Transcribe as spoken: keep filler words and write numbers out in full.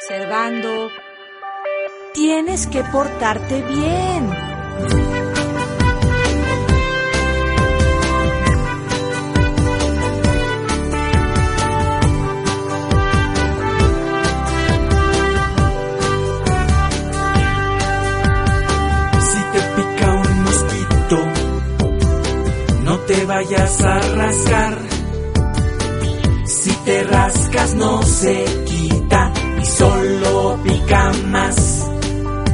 observando. Tienes que portarte bien. No te vayas a rascar. Si te rascas no se quita y solo pica más.